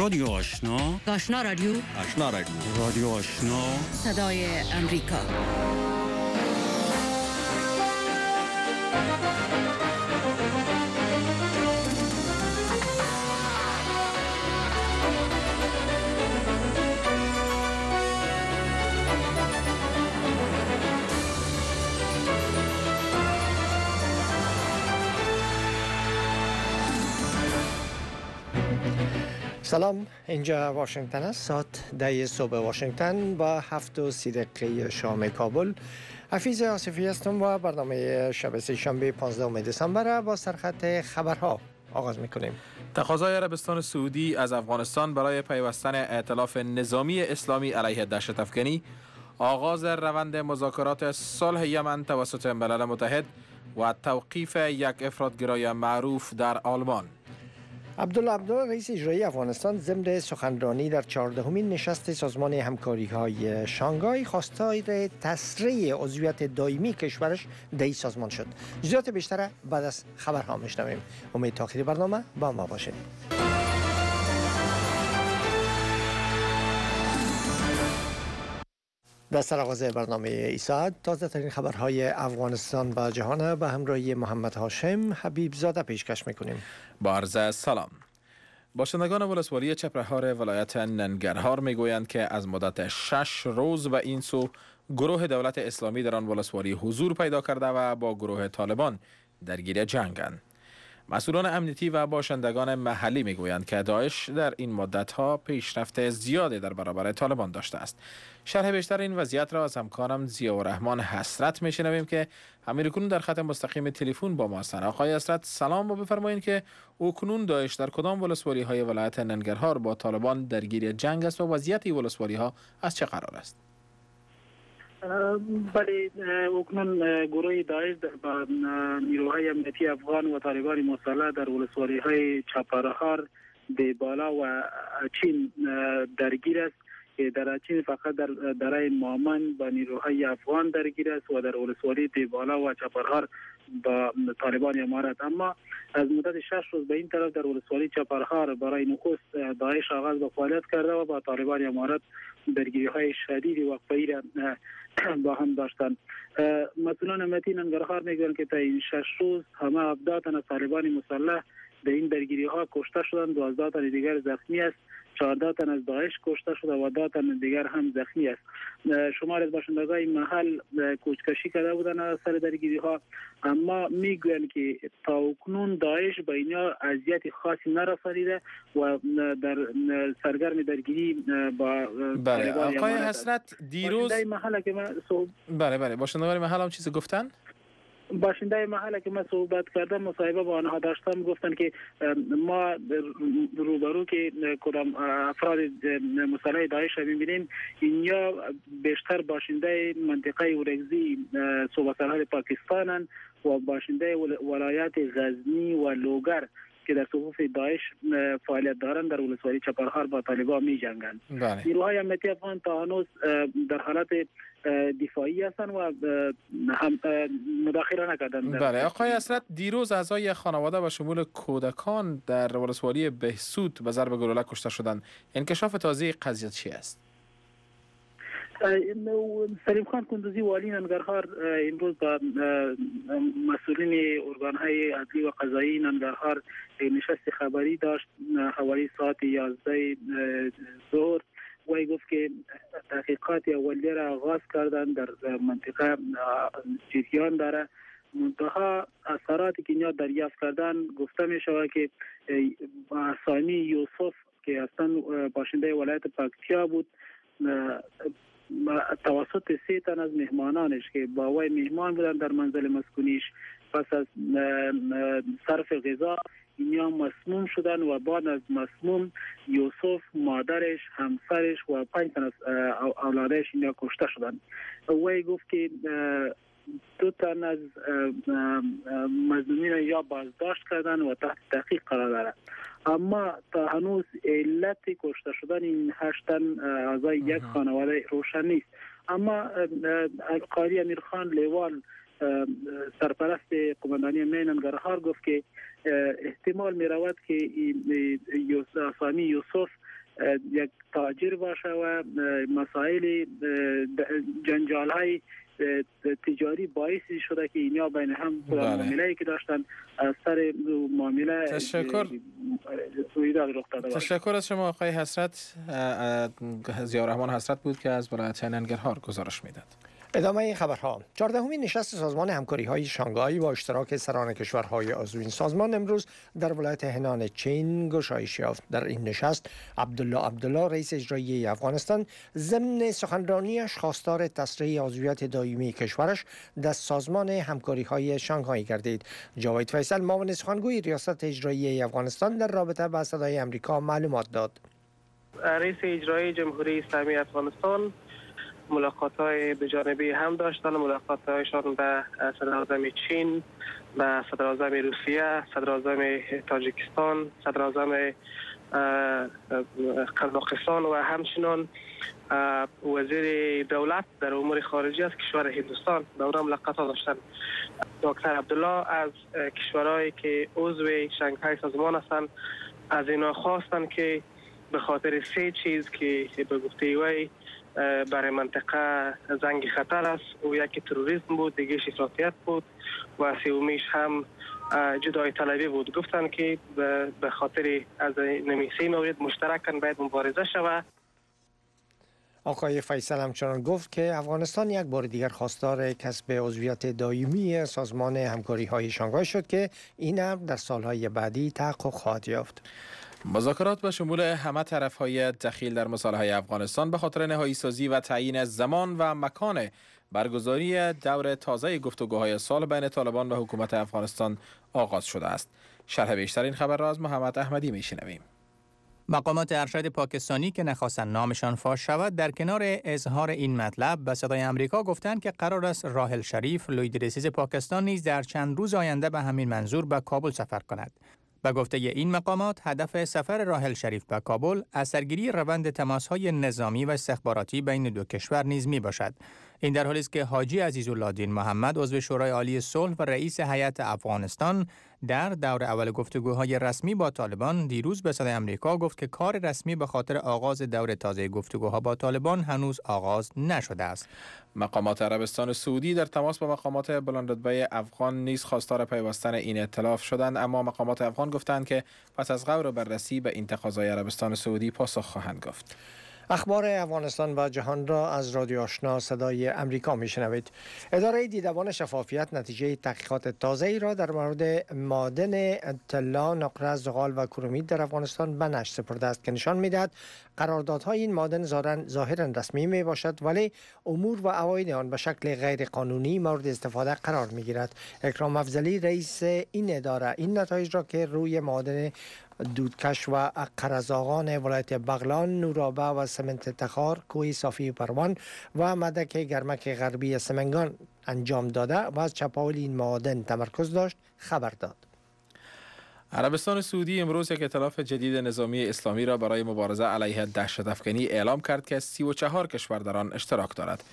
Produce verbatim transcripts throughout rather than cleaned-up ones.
رادیو آشنا، آشنا رادیو، آشنا رادیو، رادیو آشنا، صدای امریکا. سلام، اینجا واشنگتن است. ساعت ده صبح واشنگتن با هفت و سی دقیقه شام کابل. حفیظ آصفی هستم و برنامه شب سه شنبه پانزدهم دسامبر با سرخط خبرها آغاز میکنیم. تقاضای عربستان سعودی از افغانستان برای پیوستن ائتلاف نظامی اسلامی علیه دهشت افکنی، آغاز روند مذاکرات صلح یمن توسط ملل متحد و توقیف یک افراطگرای معروف در آلمان. عبدالله عبدالله رئیس اجرایی افغانستان ضمن سخنرانی در چهاردهمین نشست سازمان همکاری‌های شانگهای خواستار تسریع عضویت دائمی کشورش در این سازمان شد. جزئیات بیشتر بعد از خبرها میشنویم. امید تا آخر برنامه با ما باشید. در سرآغاز برنامه ای ساعت تازه ترین خبرهای افغانستان و جهان به همراهی محمد هاشم حبیب زاده پیشکش میکنیم. با عرض سلام. باشندگان ولسوالی چپرهار ولایت ننگرهار میگویند که از مدت شش روز به این سو گروه دولت اسلامی در آن ولسوالی حضور پیدا کرده و با گروه طالبان درگیر جنگند. مسئولان امنیتی و باشندگان محلی میگویند که داعش در این مدت‌ها پیشرفت زیادی در برابر طالبان داشته است. شرح بیشتر این وضعیت را از همکارم ضیاءالرحمن حسرت میشنویم که همین‌اکنون در خط مستقیم تلفن با ما هستند. آقای حسرت سلام و بفرمایید که اکنون داعش در کدام ولسوالی‌های ولایت ننگرهار با طالبان درگیر جنگ است و وضعیت این ولسوالی‌ها از چه قرار است؟ بله، اکنون گروه داعش با نیروهای امنیتی افغان و طالبان مسلح در ولسوالی‌های چپرهار، دیبالا و اچین درگیر است. در اچین فقط در درای مامن با نیروهای افغان درگیر است و در ولسوالی دیبالا و چپرهار با طالبان امارات. اما از مدت شش روز به این طرف در ولسوالی چپرهار برای نخست داعش آغاز به فعالیت کرده و با طالبان امارات درگیری‌های شدید وقفه‌ای را با هم داشتند. مسئولان امنیتی ننگرهار میگویند که تا این شش روز همه هفده تن از طالبان مسلح در این درگیری‌ها کشته شدند، دوازده تن دیگر زخمی است، چهارده تن از داعش کشته شده و ده تن دیگر هم زخمی است. شمار از باشندگان محل کوچکشی کرده بودند از سر درگیری‌ها، اما میگویند که تا اکنون داعش به اینها اذیت خاصی نرسانیده و در سرگرم درگیری با بله. آقای حسرت دیروز باشنده محل که من صحب... بله بله باشندگان محل هم چیزی گفتن؟ باشنده محل که من صحبت کردم، مصاحبه با آنها داشتم، گفتن که ما روبرو که کدام افراد مسلح داعش را می‌بینیم، اینیا بیشتر باشنده منطقه اورگزی صوبه سرحد پاکستانند و باشنده ولایت غزنی و لوگر که در صفوف داعش فعالیت دارند در ولسوالی چپرهار با طالبان می جنگند. نیروهای امنیتی افغان تا هنوز در حالت دفاعی هستند و هم مداخله نکردند. بله. آقای حسرت دیروز اعضای خانواده به شمول کودکان در ولسوالی بهسود به ضرب گلوله کشته شدند. انکشاف تازه قضیه چی است؟ سلیم خان کندوزی والی ننگرهار امروز با مسئولین ارگان‌های عدلی و قضایی ننگرهار نشست خبری داشت حوالی ساعت یازده ظهر. وی گفت که تحقیقات اولیه را آغاز کردن در منطقه جریان داره. منتها اثراتی که اینا دریافت کردن گفته می شود که ثانی یوسف که اصلا باشنده ولایت پکتیا بود، توسط سه تن از مهمانانش که با وی مهمان بودن در منزل مسکونیش، پس از صرف غذا اینا مسموم شدن و بعد از مسموم یوسف، مادرش، همسرش و پنج تن از اولادش اینا کشته شدن. وی گفت که دو تن از مظنونین یا بازداشت کردن و تحت تحقیق قرار دارند، اما تا هنوز علت کشته شدن این هشت تن اعضای یک خانواده روشن نیست. اما قاضی امیرخان لیوال سرپرست قماندانی امنیت ننگرهار گفت که احتمال می رود که ثانی یوسف یک تاجر باشه و مسائل جنجال های تجاری باعثی شده که اینا بین هم معامله‌ای که داشتن از سر معامله تشکر تشکر از شما آقای حسرت. ضیاءالرحمن حسرت بود که از ولایت ننگرهار گزارش میداد. ادامه خبرها. چهاردهمین نشست سازمان همکاری‌های شانگهای با اشتراک سران کشورهای عضو این سازمان امروز در ولایت هنان چین گشایش یافت. در این نشست عبدالله عبدالله رئیس اجرایی افغانستان ضمن سخنرانیش خواستار تصریح عضویت دائمی کشورش در سازمان همکاری‌های شانگهای گردید. جاوید فیصل معاون سخنگوی ریاست اجرایی افغانستان در رابطه با صدای آمریکا معلومات داد. رئیس اجرایی جمهوری اسلامی افغانستان ملاقات‌های بجانبی هم داشتن، ملاقات‌هایشان به صدراعظم چین، به صدراعظم روسیه، صدراعظم تاجیکستان، صدراعظم قزاقستان و همچنین وزیر دولت در امور خارجه از کشور هندوستان به اونها ملاقات داشتن. دکتر عبدالله از کشورهایی که عضو شانگهای سازمان هستند از اینا خواستن که به خاطر سه چیز که به گفته وی برای منطقه زنگ خطر است، او یکی تروریسم بود، دیگه افراطیت بود و سومیش هم جدایی طلبی بود. گفتن که به خاطر از نمیسی مورد مشترکاً باید مبارزه شود. آقای فیصل همچنان گفت که افغانستان یک بار دیگر خواستار کسب عضویت دائمی سازمان همکاری‌های شانگهای شد که این هم در سالهای بعدی تحقق خواهد یافت. مذاکرات به شمول همه طرف‌های دخیل در مصالحه افغانستان به خاطر نهایی سازی و تعیین زمان و مکان برگزاری دور تازه گفتگوهای سال بین طالبان و حکومت افغانستان آغاز شده است. شرح بیشتر این خبر را از محمد احمدی میشنویم. مقامات ارشد پاکستانی که نخواستند نامشان فاش شود در کنار اظهار این مطلب به صدای آمریکا گفتند که قرار است راحل شریف لویدرسیز پاکستان نیز در چند روز آینده به همین منظور به کابل سفر کند. به گفته این مقامات هدف سفر راحل شریف به کابل اثرگیری روند تماس‌های نظامی و استخباراتی بین دو کشور نیز می باشد. این در حالی است که حاجی عزیزالله دین محمد عضو شورای عالی صلح و رئیس هیئت افغانستان در دور اول گفتگوهای رسمی با طالبان دیروز به صدای آمریکا گفت که کار رسمی به خاطر آغاز دور تازه گفتگوها با طالبان هنوز آغاز نشده است. مقامات عربستان سعودی در تماس با مقامات بلندرتبه افغان نیز خواستار پیوستن این ائتلاف شدند، اما مقامات افغان گفتند که پس از غور و بررسی به این تقاضای عربستان سعودی پاسخ خواهند گفت. اخبار افغانستان و جهان را از رادیو آشنا صدای امریکا میشنوید. اداره دیدبان شفافیت نتیجه تحقیقات تازه‌ای را در مورد معادن طلا، نقره، زغال و کرومید در افغانستان به نشر سپرده است که نشان می‌دهد قراردادهای این معادن ظاهراً رسمی می باشد ولی امور و عواید آن به شکل غیر قانونی مورد استفاده قرار می‌گیرد. اکرام افضلی رئیس این اداره این نتایج را که روی معادن دودکش و قرضاغان ولایت بغلان، نورابه و سمنت تخار، کوه صافی پروان و مدک گرمک غربی سمنگان انجام داده و از چپاول این معادن تمرکز داشت خبر داد. عربستان سعودی امروز یک ائتلاف جدید نظامی اسلامی را برای مبارزه علیه دهشت افکنی اعلام کرد که سی و چهار کشور در آن اشتراک دارد.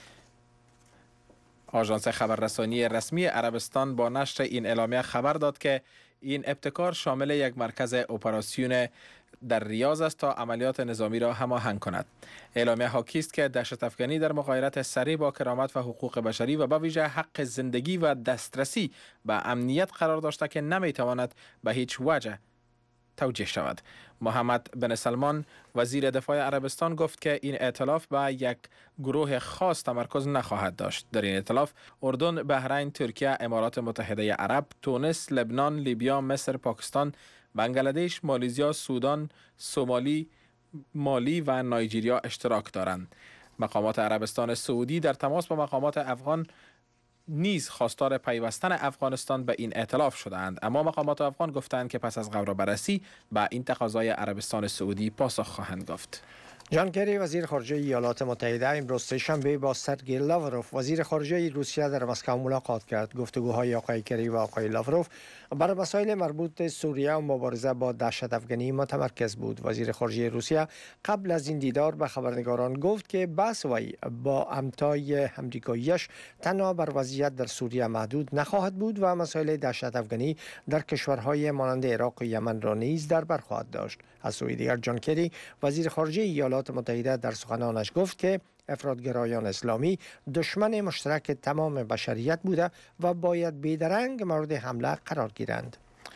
آژانس خبررسانی رسمی عربستان با نشر این اعلامیه خبر داد که این ابتکار شامل یک مرکز اپراسیون در ریاض است تا عملیات نظامی را هماهنگ کند. اعلامیه حاکی است که دهشت افکنی در مغایرت سریع با کرامت و حقوق بشری و به ویژه حق زندگی و دسترسی به امنیت قرار داشته که نمیتواند به هیچ وجه توجیه شود. محمد بن سلمان وزیر دفاع عربستان گفت که این ائتلاف به یک گروه خاص تمرکز نخواهد داشت. در این ائتلاف اردن، بحرین، ترکیه، امارات متحده عرب، تونس، لبنان، لیبیا، مصر، پاکستان، بنگلادش، مالیزیا، سودان، سومالی، مالی و نایجریا اشتراک دارند. مقامات عربستان سعودی در تماس با مقامات افغان نیز خواستار پیوستن افغانستان به این ائتلاف شدند، اما مقامات افغان گفتند که پس از غور و بررسی به این تقاضای عربستان سعودی پاسخ خواهند گفت. جان کری وزیر خارجه ایالات متحده امروز سه‌شنبه با سرگئی لاوروف وزیر خارجه روسیه در مسکو ملاقات کرد. گفتگوهای آقای کری و آقای لاوروف بر مسائل مربوط به سوریه و مبارزه با دهشت افغانی متمرکز بود. وزیر خارجه روسیه قبل از این دیدار به خبرنگاران گفت که بحث وی با همتای امریکاییش تنها بر وضعیت در سوریه محدود نخواهد بود و مسائل دهشت افغانی در کشورهای مانند عراق و یمن را نیز در بر خواهد داشت. از سوی دیگر جان کری وزیر خارجه ایالات متحده در سخنانش گفت که افراطگرایان اسلامی دشمن مشترک تمام بشریت بوده و باید بیدرنگ مورد حمله قرار گیرند.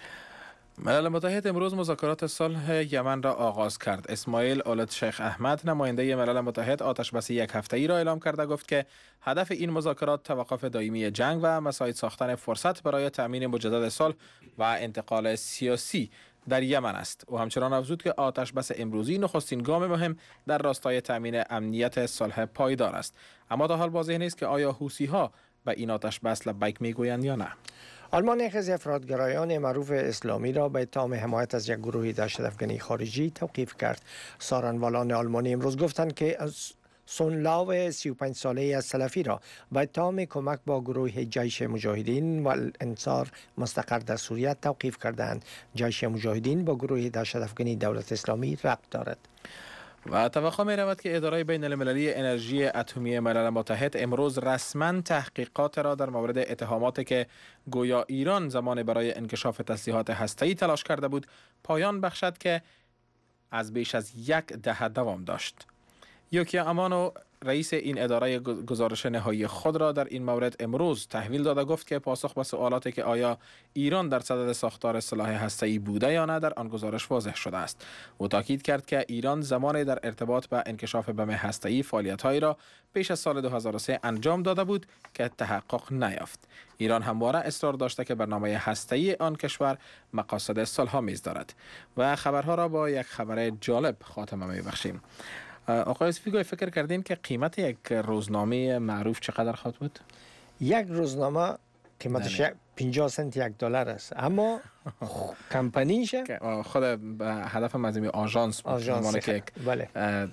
ملل متحد امروز مذاکرات صلح یمن را آغاز کرد. اسماعیل اولد شیخ احمد نماینده ملل متحد آتش بس یک هفته‌ای را اعلام کرده گفت که هدف این مذاکرات توقف دائمی جنگ و مساعد ساختن فرصت برای تأمین مجدد صلح و انتقال سیاسی در یمن است. او همچنان افزود که آتش بس امروزی نخستین گام مهم در راستای تأمین امنیت صلح پایدار است. اما تا حال واضح نیست که آیا حوثی‌ها به این آتش بس لبیک میگویند یا نه. آلمان یک از افراطگرایان معروف اسلامی را به اتهام حمایت از یک گروه دهشت افغانی خارجی توقیف کرد. سارنوالان آلمانی امروز گفتند که سونلاو سی و پنج ساله از سلفی را به اتهام کمک با گروه جیش مجاهدین و الانصار مستقر در سوریه توقیف کردند. جیش مجاهدین با گروه دهشت افغانی دولت اسلامی ربط دارد. و توقع می رود که اداره بین المللی انرژی اتمی ملل متحد امروز رسما تحقیقات را در مورد اتهاماتی که گویا ایران زمان برای انکشاف تسلیحات هسته‌ای تلاش کرده بود پایان بخشد که از بیش از یک دهه دوام داشت. یوکیا امانو رئیس این اداره گزارش نهایی خود را در این مورد امروز تحویل داده گفت که پاسخ به سوالاتی که آیا ایران در صدد ساختار سلاح هسته‌ای بوده یا نه در آن گزارش واضح شده است. او تاکید کرد که ایران زمانی در ارتباط به انکشاف بم هسته‌ای فعالیت‌هایی را پیش از سال دو هزار و سه انجام داده بود که تحقق نیافت. ایران همواره اصرار داشته که برنامه هسته‌ای آن کشور مقاصد صلح‌آمیز دارد. و خبرها را با یک خبر جالب خاتمه می‌بخشیم. آقای اسفیگوی فکر کردین که قیمت یک روزنامه معروف چقدر خواهد بود؟ یک روزنامه قیمتش پنجاه سنت یک دلار است، اما کمپانیش خود به هدف مزمی آژانس آژانس که بله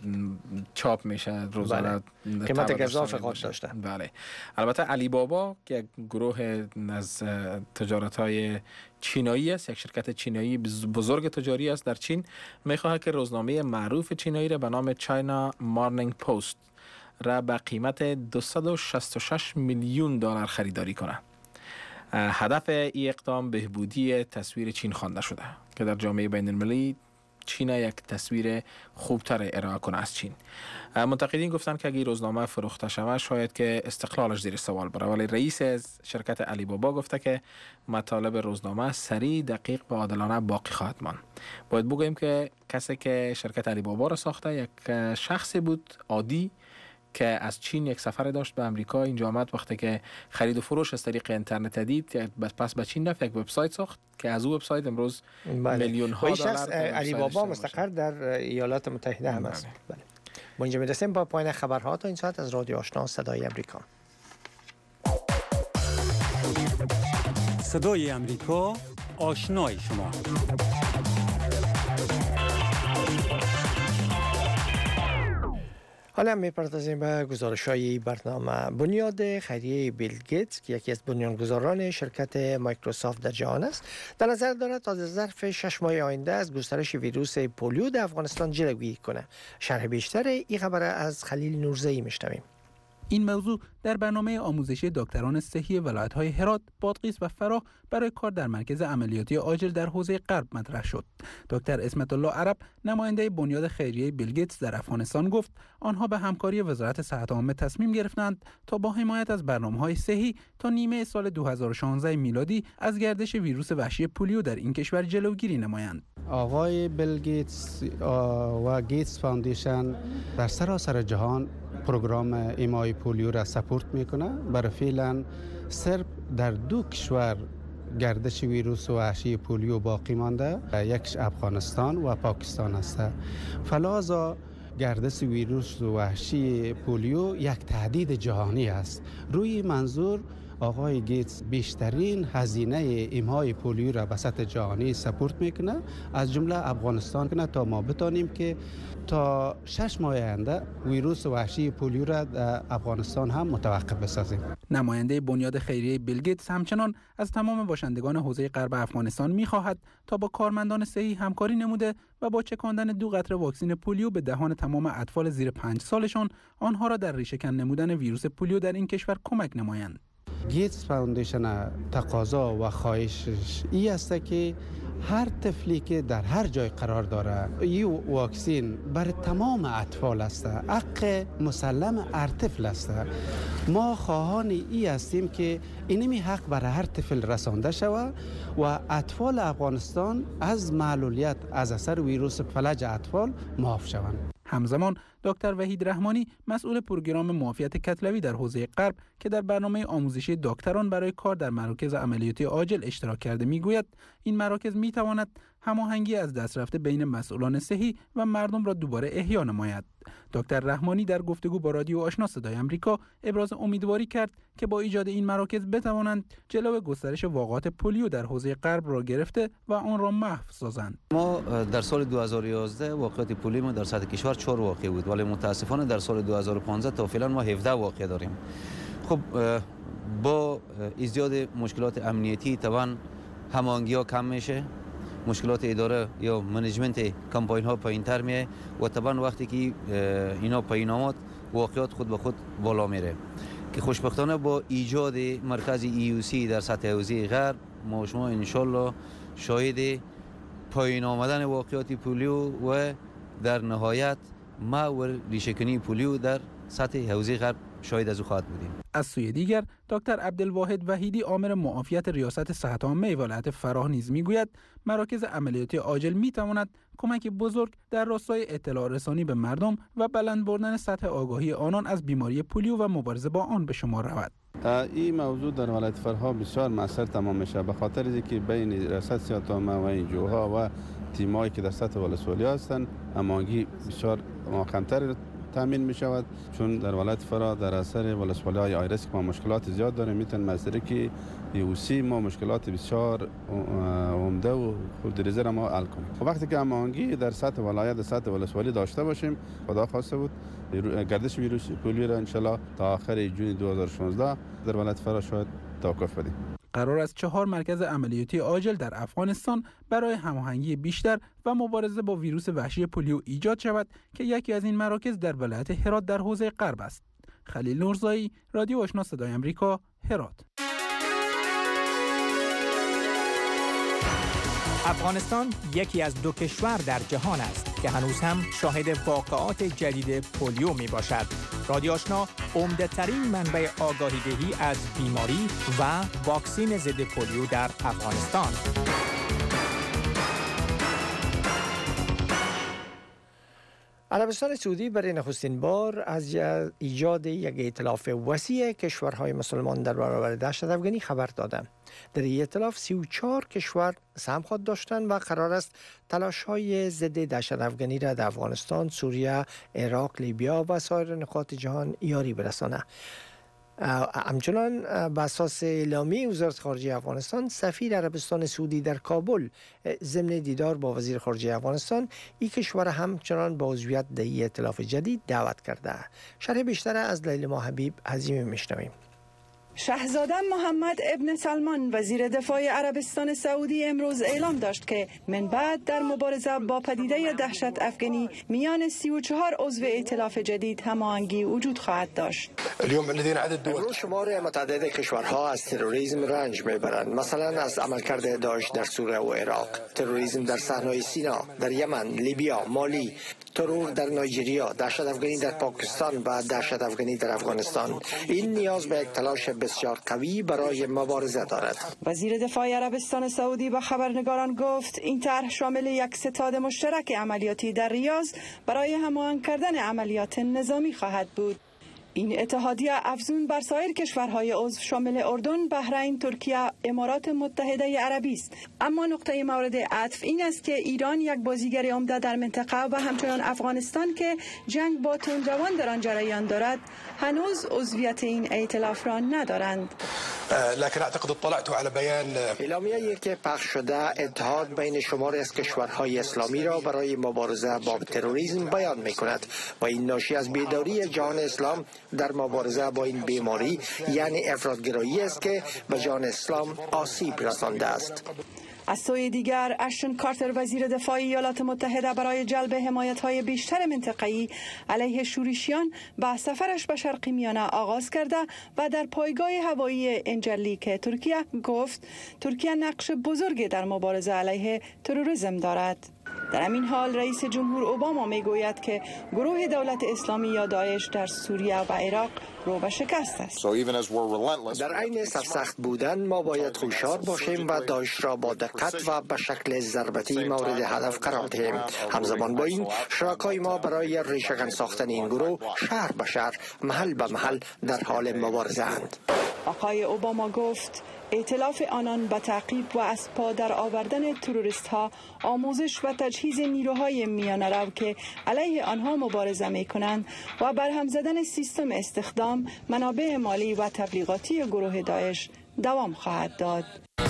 چاپ میشه روزانه بله. قیمت اضافه خود داشته. بله. البته علی بابا که یک گروه از تجارت‌های چینایی است، یک شرکت چینایی بزرگ تجاری است در چین، میخواهد که روزنامه معروف چینایی را به نام چاینا مارنینگ پست را به قیمت دویست و شصت و شش میلیون دلار خریداری کنه. هدف این اقدام بهبودی تصویر چین خوانده شده که در جامعه بین المللی چین یک تصویر خوبتر ارائه کنه از چین. منتقدین گفتند که اگه روزنامه فروخته شود شاید که استقلالش زیر سوال بره، ولی رئیس شرکت علی بابا گفته که مطالب روزنامه سریع، دقیق و عادلانه باقی خواهد ماند. باید بگوییم که کسی که شرکت علی بابا را ساخته یک شخصی بود عادی که از چین یک سفر داشت به امریکا. اینجا آمد وقتی که خرید و فروش از طریق اینترنت دید، پس به چین رفت، یک وبسایت ساخت که از او وبسایت امروز بله. میلیون ها دلار. علی بابا مستقر در ایالات متحده هم است. بله. با اینجا میرسیم با پایان خبرها تا این ساعت از رادیو آشنا صدای امریکا. صدای امریکا، آشنای شما. حالا میپردازیم به گزارش‌های برنامه. بنیاد خیریه بیل گیتس که یکی از بنیانگذاران شرکت مایکروسافت در جهان است، در نظر دارد تا ظرف شش ماه آینده از گسترش ویروس پولیو در افغانستان جلوگیری کنه. شرح بیشتر این خبر از خلیل نورزئی میشنویم. این موضوع در برنامه آموزشی دکتران صحی ولایت‌های هرات، بادغیس و فراه برای کار در مرکز عملیاتی عاجل در حوزه غرب مطرح شد. دکتر اسمت الله عرب، نماینده بنیاد خیریه بیل گیتس در افغانستان گفت آنها به همکاری وزارت صحت عامه تصمیم گرفتند تا با حمایت از برنامه‌های صحی تا نیمه سال دو هزار و شانزده میلادی از گردش ویروس وحشی پولیو در این کشور جلوگیری نمایند. آقای بیل گیتس و گیتس فاندیشن در سراسر جهان پروگرام ایمای پولیو را سپورت میکنه. برای فعلا صرف در دو کشور گردش ویروس وحشی پولیو باقی مانده، یکش افغانستان و پاکستان است. فلازا گردش ویروس وحشی پولیو یک تهدید جهانی است. روی منظور آقای گیتس بیشترین هزینه ایمهای پولیو را به سطح جهانی سپورت میکنه، از جمله افغانستان کنه تا ما بتانیم که تا شش ماه آینده ویروس وحشی پولیو را در افغانستان هم متوقف بسازیم. نماینده بنیاد خیریه بیل گیتس همچنان از تمام باشندگان حوزه غرب افغانستان می‌خواهد تا با کارمندان صحی همکاری نموده و با چکاندن دو قطره واکسن پولیو به دهان تمام اطفال زیر پنج سالشان آنها را در ریشه‌کن نمودن ویروس پولیو در این کشور کمک نمایند. گیتس فاوندیشن تقاضا و خواهشش ای است که هر طفلی که در هر جای قرار داره این واکسین برای تمام اطفال است، حق مسلم هر طفل است. ما خواهان ای هستیم که اینمی حق برای هر طفل رسانده شود و اطفال افغانستان از معلولیت از اثر ویروس فلج اطفال معاف شوند. همزمان دکتر وحید رحمانی مسئول پروگرام معافیت کتلوی در حوزه غرب که در برنامه آموزشی دکتران برای کار در مراکز عملیاتی عاجل اشتراک کرده میگوید این مراکز میتواند هماهنگی از دست رفته بین مسئولان صحی و مردم را دوباره احیا نماید. دکتر رحمانی در گفتگو با رادیو آشنا صدای آمریکا ابراز امیدواری کرد که با ایجاد این مراکز بتوانند جلو گسترش واقعات پولیو در حوزه غرب را گرفته و آن را محو سازند. ما در سال دو هزار و یازده واقعات پولیو ما در سطح کشور چهار واقع بود، ولی متاسفانه در سال دو هزار و پانزده تا فعلا ما هفده واقع داریم. خب با ایجاد مشکلات امنیتی طبعا هماهنگی ها کم میشه، مشکلات اداره یا منیجمنت کمپاین ها پایین‌تر میه و طبعا وقتی که اینا پایین آمد واقعات خود به خود بالا میره که خوشبختانه با ایجاد مرکز ای او سی در سطح حوزه غرب ما شما ان شاء الله شاهد پایین آمدن واقعات پولیو و در نهایت محو ریشه‌کنی پولیو در سطح حوزه غرب شاهد از او خواهد بودیم. از سوی دیگر دکتر عبدالواحد وحیدی آمر معافیت ریاست صحت عامه ولایت فراه نیز میگوید مراکز عملیاتی عاجل میتواند کمک بزرگ در راستای اطلاع رسانی به مردم و بلند بردن سطح آگاهی آنان از بیماری پولیو و مبارزه با آن به شمار رود. این موضوع در ولایت فراه بسیار مؤثر تمام میشه به خاطر اینکه بین ریاست صحت عامه و این جوها و تیمایی که در سطح ولسوالی هستند هماهنگی بسیار محکم‌تر تامین می شود، چون در ولایت فراه در اثر ولسوالی های آیرس که ما مشکلات زیاد داریم میتون مصدری که یوسی ما مشکلات بسیار عمده و خودریزه را ما حل کنیم. وقتی که هماهنگی در سطح ولایت در سطح ولسوالی داشته باشیم خدا خواسته بود گردش ویروس پولیو را ان شاء الله تا آخر جون دو هزار و شانزده در ولایت فراه شاید توقف بدیم. قرار است چهار مرکز عملیاتی عاجل در افغانستان برای هماهنگی بیشتر و مبارزه با ویروس وحشی پولیو ایجاد شود که یکی از این مراکز در ولایت هرات در حوزه غرب است. خلیل نورزایی، رادیو آشنا صدای آمریکا، هرات. افغانستان یکی از دو کشور در جهان است که هنوز هم شاهد واقعات جدید پولیو می باشد. رادیو آشنا عمده ترین منبع آگاهی دهی از بیماری و واکسین ضد پولیو در افغانستان. عربستان سعودی برای نخستین بار از ایجاد یک ائتلاف وسیع کشورهای مسلمان در برابر دهشت افغانی خبر دادند. در این ائتلاف سی و چهار کشور سهم خود داشتند و قرار است تلاش‌های ضد دهشت افغانی را در افغانستان، سوریه، عراق، لیبیا و سایر نقاط جهان یاری برساند. همچنان بر اساس اعلامیه وزارت خارجه افغانستان، سفیر عربستان سعودی در کابل ضمن دیدار با وزیر خارجه افغانستان این کشور همچنان با عضویت در این ائتلاف جدید دعوت کرده. شرح بیشتر از لیلا حبیب عظیمی میشنویم. شاهزاده محمد ابن سلمان وزیر دفاع عربستان سعودی امروز اعلام داشت که من بعد در مبارزه با پدیده دهشت افغانی میان سی و چهار عضو ائتلاف جدید هماهنگی وجود خواهد داشت. امروز شمار متعدد کشورها از تروریسم رنج میبرند، مثلا از عملکرد داعش در سوریه و عراق، تروریسم در صحرای سینا، در یمن، لیبیا، مالی، ترور در نایجریا، دهشت افغانی در پاکستان و دهشت افغانی در افغانستان. این نیاز به یک تلاش بسیار قوی برای مبارزه دارد. وزیر دفاع عربستان سعودی به خبرنگاران گفت این طرح شامل یک ستاد مشترک عملیاتی در ریاض برای هماهنگ کردن عملیات نظامی خواهد بود. این اتحادیه افزون بر سایر کشورهای عضو شامل اردن، بحرین، ترکیه، امارات متحده عربی است. اما نقطه مورد عطف این است که ایران یک بازیگر عمده در منطقه و همچنین افغانستان که جنگ با تندروان در آن جریان دارد هنوز عضویت این ائتلاف را ندارند. لكن اعتقد اطلعت على بیان اعلامیه‌ای که پخش شده اتحاد بین شماری از کشورهای اسلامی را برای مبارزه با تروریسم بیان می‌کند و این ناشی از بیداری جهان اسلام در مبارزه با این بیماری یعنی افراط‌گرایی است که به جان اسلام آسیب رسانده است. از سوی دیگر اشتون کارتر وزیر دفاع ایالات متحده برای جلب حمایت‌های بیشتر منطقه‌ای علیه شورشیان با سفرش به شرق میانه آغاز کرده و در پایگاه هوایی انجلیک ترکیه گفت ترکیه نقش بزرگی در مبارزه علیه تروریسم دارد. در همین حال رئیس جمهور اوباما میگوید که گروه دولت اسلامی یا داعش در سوریه و عراق رو به شکست است. در عین سرسخت بودن ما باید هوشیار باشیم و داعش را با دقت و به شکل ضربتی مورد هدف قرار دهیم. همزمان با این شرکای ما برای ریشه‌کن ساختن این گروه شهر به شهر، محل به محل در حال مبارزه اند. آقای اوباما گفت ائتلاف آنان به تعقیب و از پا در آوردن تروریست ها، آموزش و تجهیز نیروهای میانه رو که علیه آنها مبارزه می کنند و برهم زدن سیستم استخدام، منابع مالی و تبلیغاتی گروه داعش دوام خواهد داد.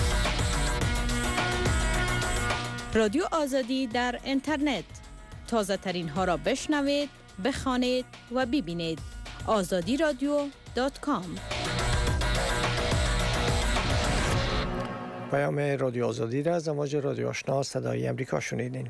رادیو آزادی در اینترنت، تازه ترین ها را بشنوید، بخوانید و ببینید. آزادی رادیو دات کام. پیام رادیو آزادی را از امواج رادیو آشنا صدای امریکا شنیدین.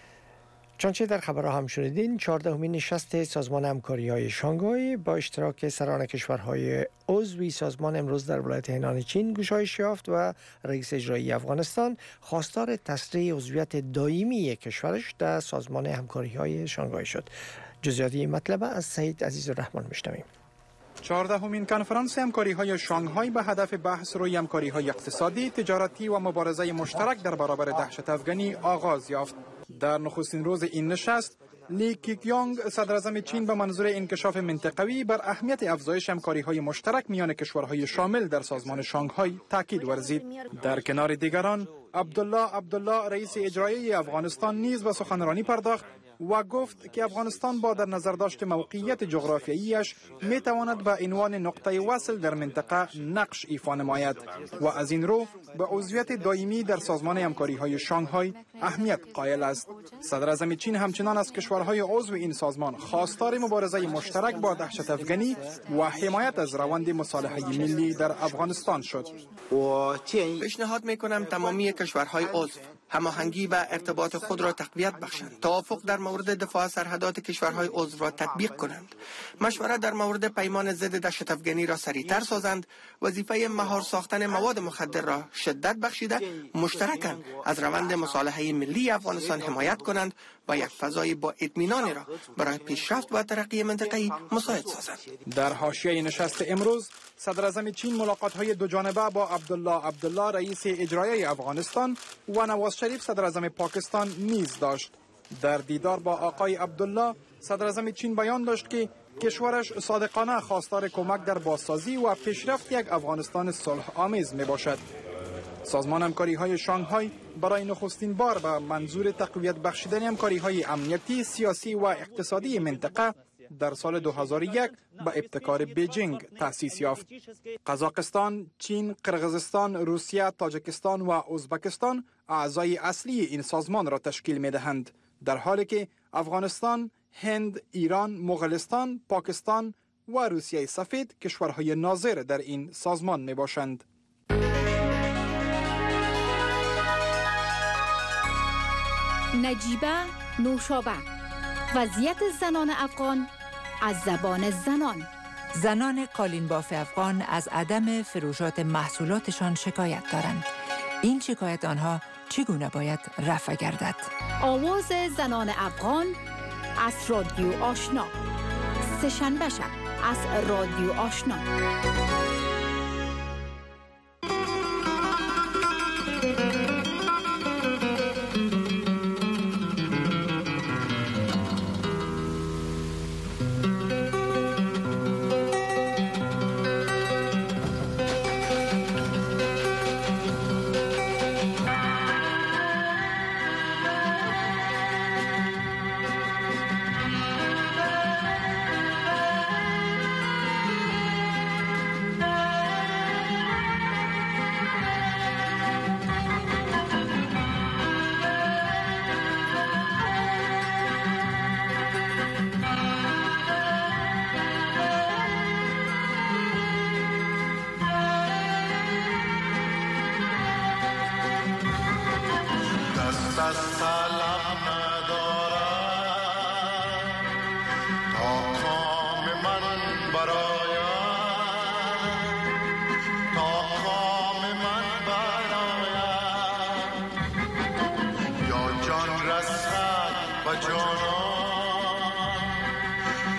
چنانچه در خبرها هم شنیدین، چهاردهمین نشست سازمان همکاری‌های شانگهای با اشتراک سران کشورهای عضو سازمان امروز در ولایت هنان چین گشایش یافت و رئیس اجرایی افغانستان خواستار تسریع عضویت دائمی کشورش در سازمان همکاری‌های شانگهای شد. جزئیات این مطلب از سعید عزیزالرحمن میشنویم. چهاردهمین کنفرانس همکاری‌های شانگهای به هدف بحث روی همکاری‌های اقتصادی، تجارتی و مبارزه مشترک در برابر دهشت افغانی آغاز یافت. در نخستین روز این نشست، لی کیکیانگ صدراعظم چین به منظور انکشاف منطقوی بر اهمیت افزایش همکاری‌های مشترک میان کشورهای شامل در سازمان شانگهای تاکید ورزید. در کنار دیگران، عبدالله عبدالله رئیس اجرایی افغانستان نیز به سخنرانی پرداخت و گفت که افغانستان با در نظر داشت موقعیت جغرافیاییش می تواند به عنوان نقطه وصل در منطقه نقش ایفا نماید و از این رو به عضویت دائمی در سازمان همکاری‌های شانگهای اهمیت قائل است. صدر اعظم چین همچنان از کشورهای عضو این سازمان خواستار مبارزه مشترک با دهشت افغانی و حمایت از روند مصالحه ملی در افغانستان شد. پیشنهاد میکنم تمامی کشورهای عضو هماهنگی و ارتباط خود را تقویت بخشند، توافق در مورد دفاع سرحدات کشورهای عضو را تطبیق کنند، مشورت در مورد پیمان ضد دهشت افغانی را سریعتر سازند، وظیفه مهار ساختن مواد مخدر را شدت بخشیده مشترکاً از روند مصالحه ملی افغانستان حمایت کنند و یک فضای با اطمینان را برای پیشرفت و ترقی منطقه‌ای مساعد سازند. در حاشیه نشست امروز، صدر اعظم چین ملاقات‌های دو جانبه با عبدالله عبدالله رئیس اجرایی افغانستان و نواز شریف صدر اعظم پاکستان نیز داشت. در دیدار با آقای عبدالله، صدر اعظم چین بیان داشت که کشورش صادقانه خواستار کمک در بازسازی و پیشرفت یک افغانستان صلح آمیز می باشد. سازمان همکاری‌های شانگهای برای نخستین بار به منظور تقویت بخشیدن همکاری‌های امنیتی، سیاسی و اقتصادی منطقه در سال دو هزار و یک به ابتکار بیجینگ تأسیس یافت. قزاقستان، چین، قرقیزستان، روسیه، تاجیکستان و ازبکستان اعضای اصلی این سازمان را تشکیل می‌دهند، در حالی که افغانستان، هند، ایران، مغولستان، پاکستان و روسیه سفید کشورهای ناظر در این سازمان می‌باشند. نجیبه نوشابه، وضعیت زنان افغان از زبان زنان. زنان قالینباف افغان از عدم فروشات محصولاتشان شکایت دارند. این شکایت آنها چگونه باید رفع گردد؟ آواز زنان افغان از رادیو آشنا، سه‌شنبه شب از رادیو آشنا.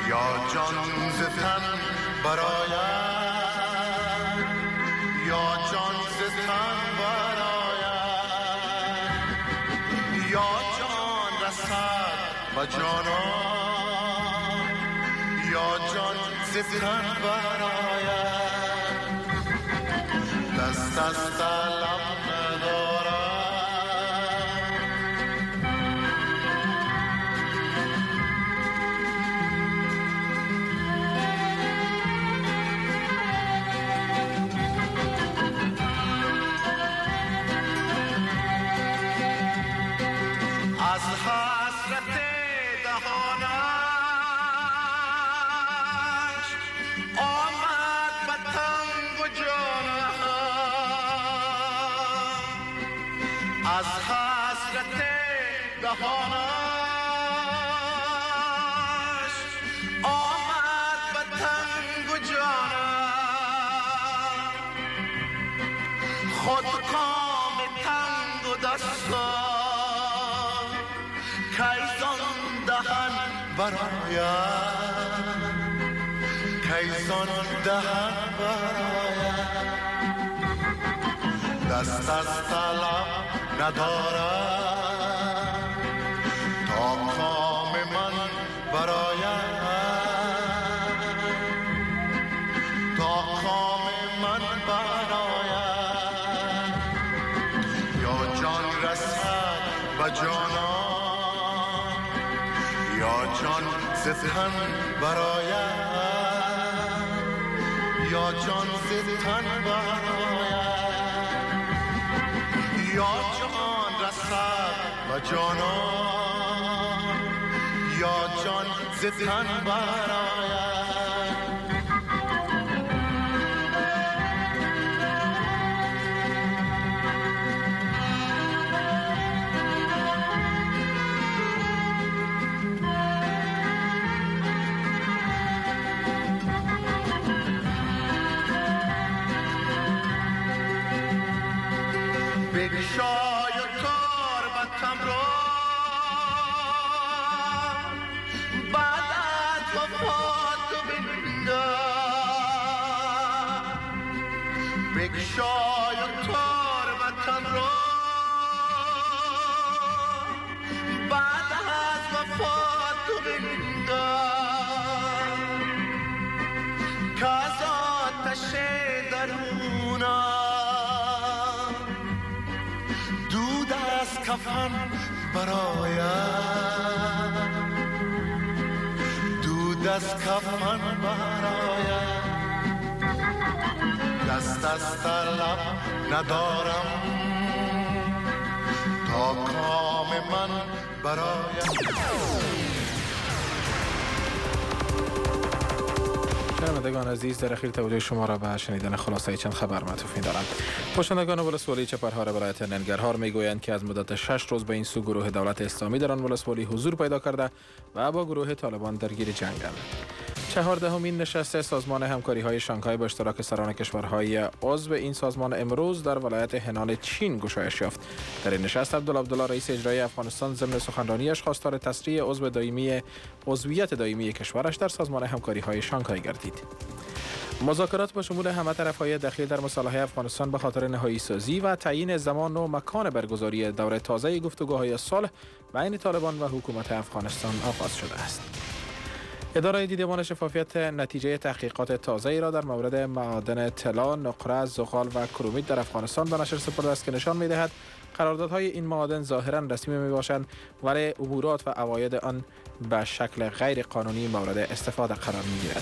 یا جان ز تن برآید یا جان ز تن برآید یا جان رسد و جانان یا جان ز تن برآید دست از طلب ندارد از حسرت دهانش آمد به تنگ و جانم از حسرت دهانش آمد به تنگ و جانم خود کام تنگ و دستان کیزان دهن براید کیزان دهن براید دست از طلب ندارد تا کام من براید تا کام من براید یا جان رسد و جانان یا جان ز تن برآید یا جان ز تن برآید یا جان رسد و جانان یا جان ز تن برآید بگشای و تربتم را بعد از وفات ببینم بگشای و تربتم را بعد از وفات ببینم که از آتش درونم کفن براید دود از کفن براید دست از طلب ندارم تا کام من براید شنوندگان عزیز، در اخیر توجه شما را به شنیدن خلاصه چند خبر معطوف می‌دارم. پرسندگان ولسوالی چپرهار ولایت ننگرهار میگویند که از مدت شش روز به این سو گروه دولت اسلامی در آن ولسوالی حضور پیدا کرده و با گروه طالبان درگیر جنگند. چهاردهمین نشست سازمان همکاری‌های شانگهای با اشتراک سران کشورهای عضو این سازمان امروز در ولایت هنان چین گشایش یافت. در این نشست عبدالعبدالله رئیس اجرایی افغانستان ضمن سخنرانیش خواستار تسریع عضو دائمی عضویت دائمی کشورش در سازمان همکاری‌های شانگهای گردید. مذاکرات با شمول همه طرف‌های دخیل در مصالحه افغانستان به خاطر نهایی سازی و تعیین زمان و مکان برگزاری دوره تازه گفتگوهای صلح بین طالبان و حکومت افغانستان آغاز شده است. اداره دیدبان شفافیت نتیجه تحقیقات تازه‌ای را در مورد معادن طلا، نقره، زغال و کرومید در افغانستان به نشر سپرده است که نشان می‌دهد قراردادهای این معادن ظاهراً رسمی میباشند ولی عبورات و عواید آن به شکل غیر قانونی مورد استفاده قرار می‌گیرد.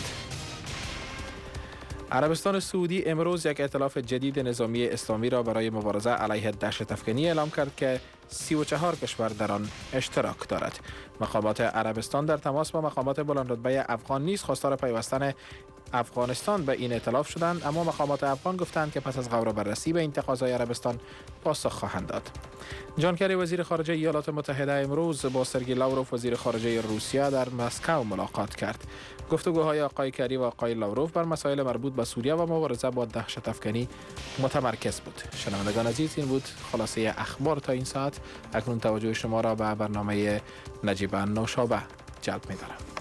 عربستان سعودی امروز یک ائتلاف جدید نظامی اسلامی را برای مبارزه علیه دهشت افکنی اعلام کرد که سی و چهار کشور در آن اشتراک دارد. مقامات عربستان در تماس با مقامات بلندرتبه افغان نیز خواستار پیوستن افغانستان به این ائتلاف شدند، اما مقامات افغان گفتند که پس از غور و بررسی به این تقاضای عربستان پاسخ خواهند داد. جان کری وزیر خارجه ایالات متحده امروز با سرگئی لاوروف وزیر خارجه روسیه در مسکو ملاقات کرد. گفتگوهای آقای کری و آقای لاوروف بر مسائل مربوط به سوریه و مبارزه با دهشت افکنی متمرکز بود. شنوندگان عزیز، این بود خلاصه اخبار تا این ساعت. اکنون توجه شما را به برنامه نجیب نوشابه جلب می‌دارم.